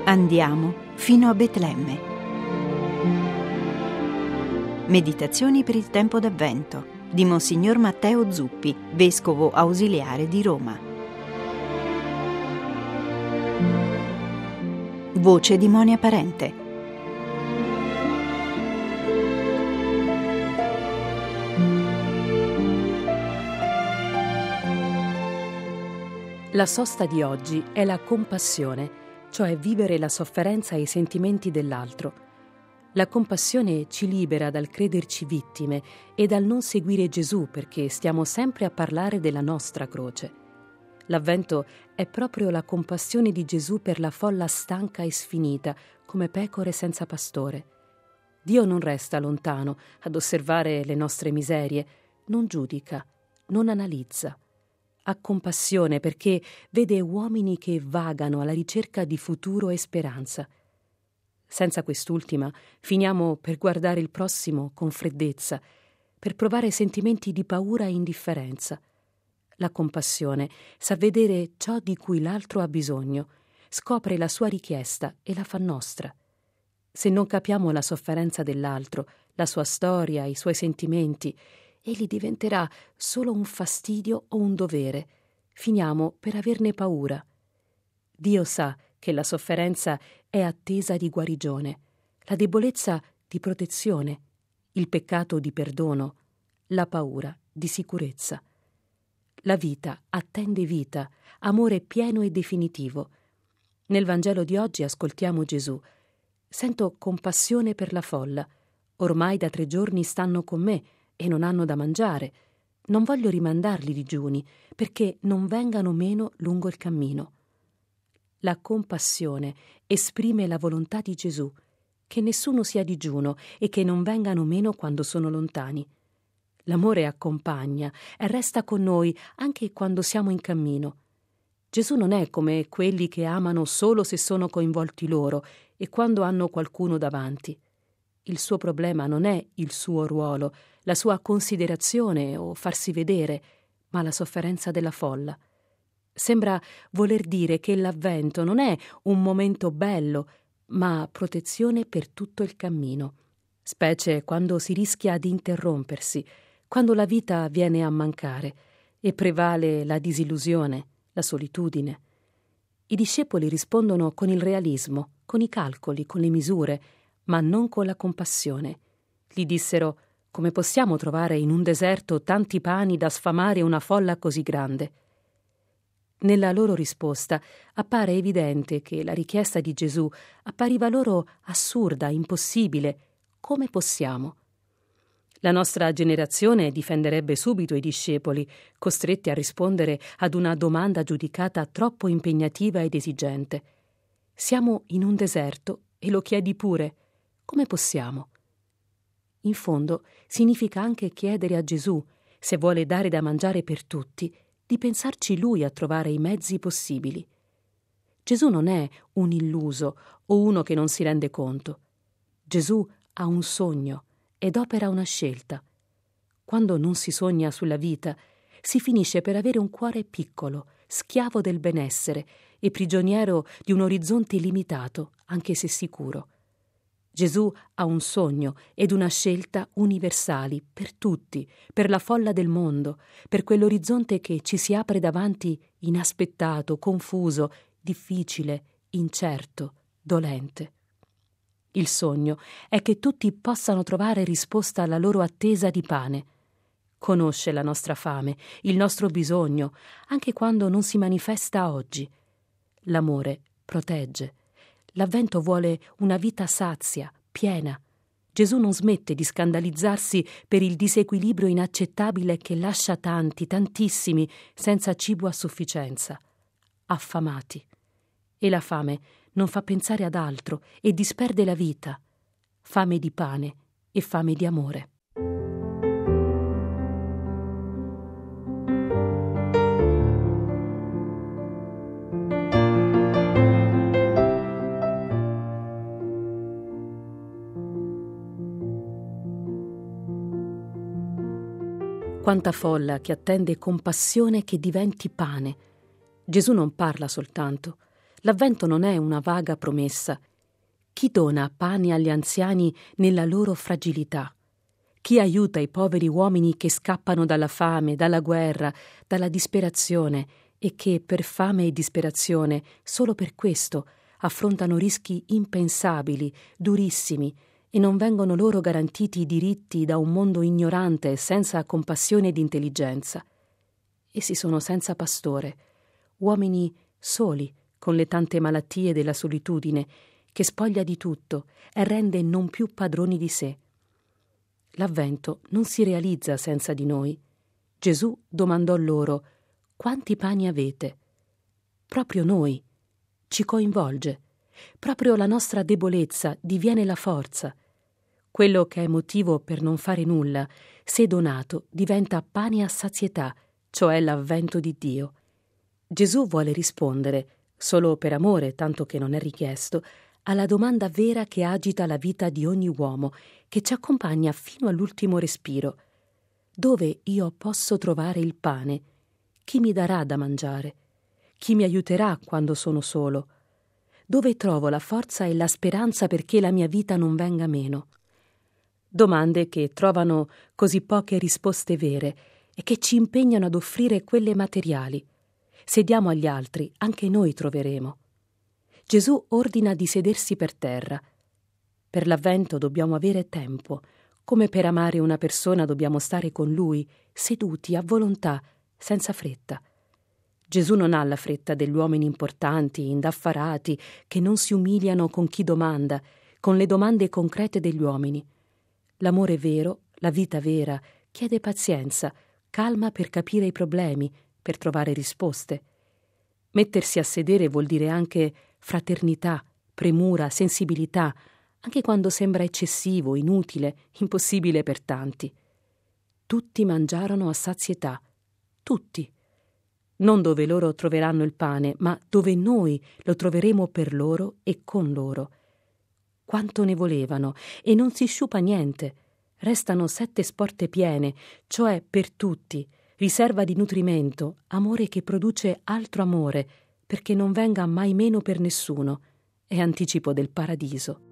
Andiamo fino a Betlemme. Meditazioni per il tempo d'Avvento di Monsignor Matteo Zuppi, vescovo ausiliare di Roma. Voce di Monia Parente. La sosta di oggi è la compassione, cioè vivere la sofferenza e i sentimenti dell'altro. La compassione ci libera dal crederci vittime e dal non seguire Gesù, perché stiamo sempre a parlare della nostra croce. L'Avvento è proprio la compassione di Gesù per la folla stanca e sfinita, come pecore senza pastore. Dio non resta lontano ad osservare le nostre miserie, non giudica, non analizza. Ha compassione perché vede uomini che vagano alla ricerca di futuro e speranza. Senza quest'ultima finiamo per guardare il prossimo con freddezza, per provare sentimenti di paura e indifferenza. La compassione sa vedere ciò di cui l'altro ha bisogno, scopre la sua richiesta e la fa nostra. Se non capiamo la sofferenza dell'altro, la sua storia, i suoi sentimenti, egli diventerà solo un fastidio o un dovere. Finiamo per averne paura. Dio sa che la sofferenza è attesa di guarigione, la debolezza di protezione, il peccato di perdono, la paura di sicurezza. La vita attende vita, amore pieno e definitivo. Nel Vangelo di oggi ascoltiamo Gesù. Sento compassione per la folla. Ormai da 3 giorni stanno con me e non hanno da mangiare. Non voglio rimandarli digiuni, perché non vengano meno lungo il cammino. La compassione esprime la volontà di Gesù, che nessuno sia digiuno e che non vengano meno quando sono lontani. L'amore accompagna e resta con noi anche quando siamo in cammino. Gesù non è come quelli che amano solo se sono coinvolti loro e quando hanno qualcuno davanti. Il suo problema non è il suo ruolo, la sua considerazione o farsi vedere, ma la sofferenza della folla. Sembra voler dire che l'Avvento non è un momento bello, ma protezione per tutto il cammino, specie quando si rischia di interrompersi, quando la vita viene a mancare e prevale la disillusione, la solitudine. I discepoli rispondono con il realismo, con i calcoli, con le misure, ma non con la compassione. Gli dissero: come possiamo trovare in un deserto tanti pani da sfamare una folla così grande? Nella loro risposta appare evidente che la richiesta di Gesù appariva loro assurda, impossibile. Come possiamo? La nostra generazione difenderebbe subito i discepoli, costretti a rispondere ad una domanda giudicata troppo impegnativa ed esigente. Siamo in un deserto e lo chiedi pure. Come possiamo? In fondo significa anche chiedere a Gesù, se vuole dare da mangiare per tutti, di pensarci Lui a trovare i mezzi possibili. Gesù non è un illuso o uno che non si rende conto. Gesù ha un sogno ed opera una scelta. Quando non si sogna sulla vita, si finisce per avere un cuore piccolo, schiavo del benessere e prigioniero di un orizzonte limitato, anche se sicuro. Gesù ha un sogno ed una scelta universali per tutti, per la folla del mondo, per quell'orizzonte che ci si apre davanti inaspettato, confuso, difficile, incerto, dolente. Il sogno è che tutti possano trovare risposta alla loro attesa di pane. Conosce la nostra fame, il nostro bisogno, anche quando non si manifesta oggi. L'amore protegge. L'Avvento vuole una vita sazia, piena. Gesù non smette di scandalizzarsi per il disequilibrio inaccettabile che lascia tanti, tantissimi, senza cibo a sufficienza, affamati. E la fame non fa pensare ad altro e disperde la vita. Fame di pane e fame di amore. Quanta folla che attende compassione che diventi pane. Gesù non parla soltanto. L'Avvento non è una vaga promessa. Chi dona pane agli anziani nella loro fragilità? Chi aiuta i poveri uomini che scappano dalla fame, dalla guerra, dalla disperazione e che per fame e disperazione, solo per questo, affrontano rischi impensabili, durissimi, e non vengono loro garantiti i diritti da un mondo ignorante, senza compassione ed intelligenza? Essi sono senza pastore, uomini soli, con le tante malattie della solitudine, che spoglia di tutto e rende non più padroni di sé. L'Avvento non si realizza senza di noi. Gesù domandò loro: quanti pani avete? Proprio noi. Ci coinvolge. Proprio la nostra debolezza diviene la forza. Quello che è motivo per non fare nulla, se donato, diventa pane a sazietà, cioè l'Avvento di Dio. Gesù vuole rispondere, solo per amore, tanto che non è richiesto, alla domanda vera che agita la vita di ogni uomo, che ci accompagna fino all'ultimo respiro. Dove io posso trovare il pane? Chi mi darà da mangiare? Chi mi aiuterà quando sono solo? Dove trovo la forza e la speranza perché la mia vita non venga meno? Domande che trovano così poche risposte vere e che ci impegnano ad offrire quelle materiali. Se diamo agli altri, anche noi troveremo. Gesù ordina di sedersi per terra. Per l'Avvento dobbiamo avere tempo. Come per amare una persona dobbiamo stare con lui, seduti a volontà, senza fretta. Gesù non ha la fretta degli uomini importanti, indaffarati, che non si umiliano con chi domanda, con le domande concrete degli uomini. L'amore vero, la vita vera, chiede pazienza, calma per capire i problemi, per trovare risposte. Mettersi a sedere vuol dire anche fraternità, premura, sensibilità, anche quando sembra eccessivo, inutile, impossibile per tanti. Tutti mangiarono a sazietà, tutti. Non dove loro troveranno il pane, ma dove noi lo troveremo per loro e con loro. Quanto ne volevano, e non si sciupa niente. Restano 7 sporte piene, cioè per tutti, riserva di nutrimento, amore che produce altro amore, perché non venga mai meno per nessuno, è anticipo del paradiso.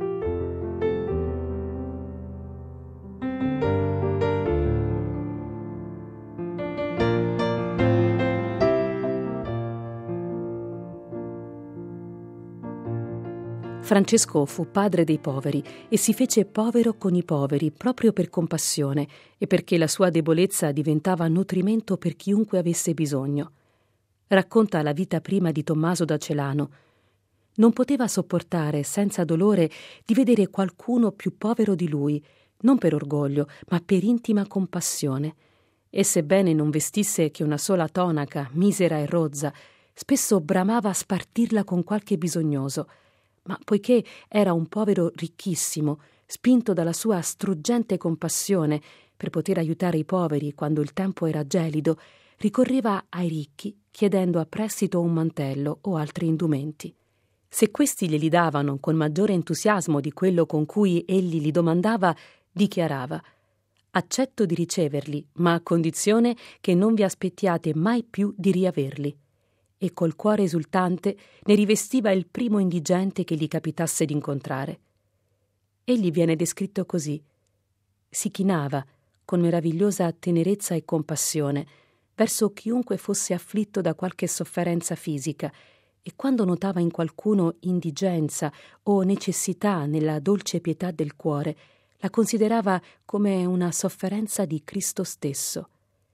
Francesco fu padre dei poveri e si fece povero con i poveri proprio per compassione e perché la sua debolezza diventava nutrimento per chiunque avesse bisogno. Racconta la vita prima di Tommaso da Celano. Non poteva sopportare senza dolore di vedere qualcuno più povero di lui, non per orgoglio, ma per intima compassione. E sebbene non vestisse che una sola tonaca, misera e rozza, spesso bramava a spartirla con qualche bisognoso. Ma poiché era un povero ricchissimo, spinto dalla sua struggente compassione per poter aiutare i poveri quando il tempo era gelido, ricorreva ai ricchi chiedendo a prestito un mantello o altri indumenti. Se questi glieli davano con maggiore entusiasmo di quello con cui egli li domandava, dichiarava: «Accetto di riceverli, ma a condizione che non vi aspettiate mai più di riaverli». E col cuore esultante ne rivestiva il primo indigente che gli capitasse d'incontrare. Egli viene descritto così: si chinava, con meravigliosa tenerezza e compassione, verso chiunque fosse afflitto da qualche sofferenza fisica, e quando notava in qualcuno indigenza o necessità nella dolce pietà del cuore, la considerava come una sofferenza di Cristo stesso.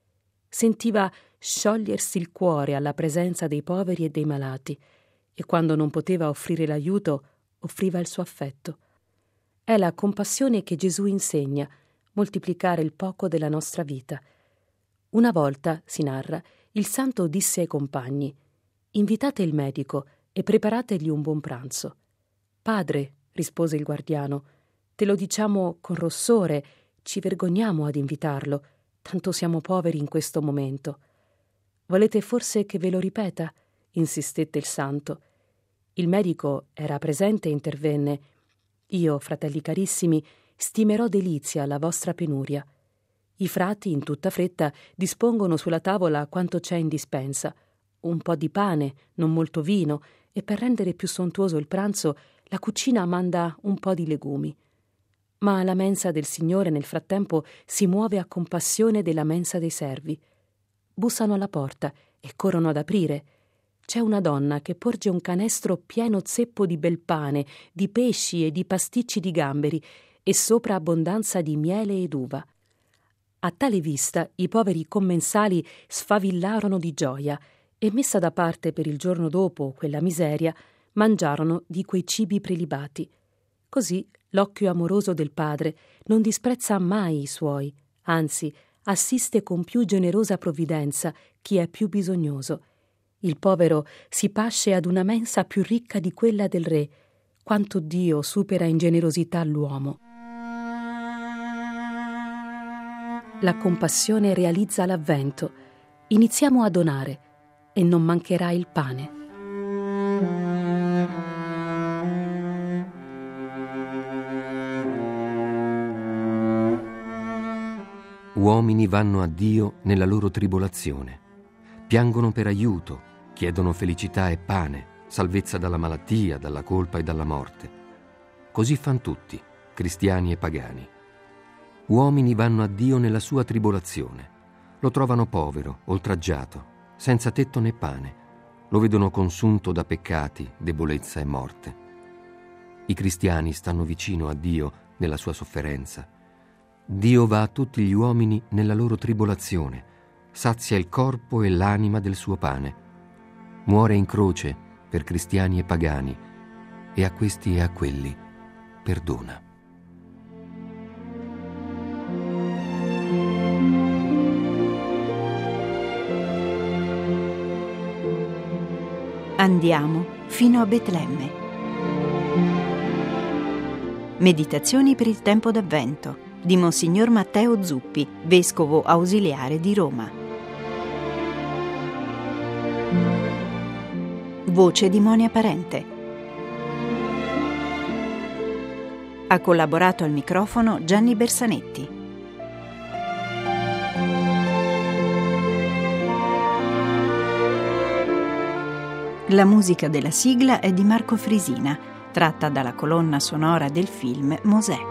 Sentiva sciogliersi il cuore alla presenza dei poveri e dei malati, e quando non poteva offrire l'aiuto, offriva il suo affetto. È la compassione che Gesù insegna, moltiplicare il poco della nostra vita. Una volta, si narra, il santo disse ai compagni: «Invitate il medico e preparategli un buon pranzo». «Padre», rispose il guardiano, «te lo diciamo con rossore, ci vergogniamo ad invitarlo, tanto siamo poveri in questo momento». «Volete forse che ve lo ripeta?» insistette il santo. Il medico era presente e intervenne: «Io, fratelli carissimi, stimerò delizia la vostra penuria. I frati, in tutta fretta, dispongono sulla tavola quanto c'è in dispensa: un po' di pane, non molto vino, e per rendere più sontuoso il pranzo la cucina manda un po' di legumi. Ma la mensa del Signore nel frattempo si muove a compassione della mensa dei servi. Bussano alla porta e corrono ad aprire. C'è una donna che porge un canestro pieno zeppo di bel pane, di pesci e di pasticci di gamberi, e sopra abbondanza di miele ed uva. A tale vista i poveri commensali sfavillarono di gioia e, messa da parte per il giorno dopo quella miseria, mangiarono di quei cibi prelibati. Così l'occhio amoroso del Padre non disprezza mai i suoi, anzi assiste con più generosa provvidenza chi è più bisognoso. Il povero si pasce ad una mensa più ricca di quella del re. Quanto Dio supera in generosità l'uomo. La compassione realizza l'avvento. Iniziamo a donare e non mancherà il pane. Uomini vanno a Dio nella loro tribolazione, piangono per aiuto, chiedono felicità e pane, salvezza dalla malattia, dalla colpa e dalla morte. Così fan tutti, cristiani e pagani. Uomini vanno a Dio nella sua tribolazione, lo trovano povero, oltraggiato, senza tetto né pane, lo vedono consunto da peccati, debolezza e morte. I cristiani stanno vicino a Dio nella sua sofferenza. Dio va a tutti gli uomini nella loro tribolazione, sazia il corpo e l'anima del suo pane. Muore in croce per cristiani e pagani e a questi e a quelli perdona. Andiamo fino a Betlemme. Meditazioni per il tempo d'Avvento di Monsignor Matteo Zuppi, vescovo ausiliare di Roma. Voce di Monia Parente. Ha collaborato al microfono Gianni Bersanetti. La musica della sigla è di Marco Frisina, tratta dalla colonna sonora del film Mosè.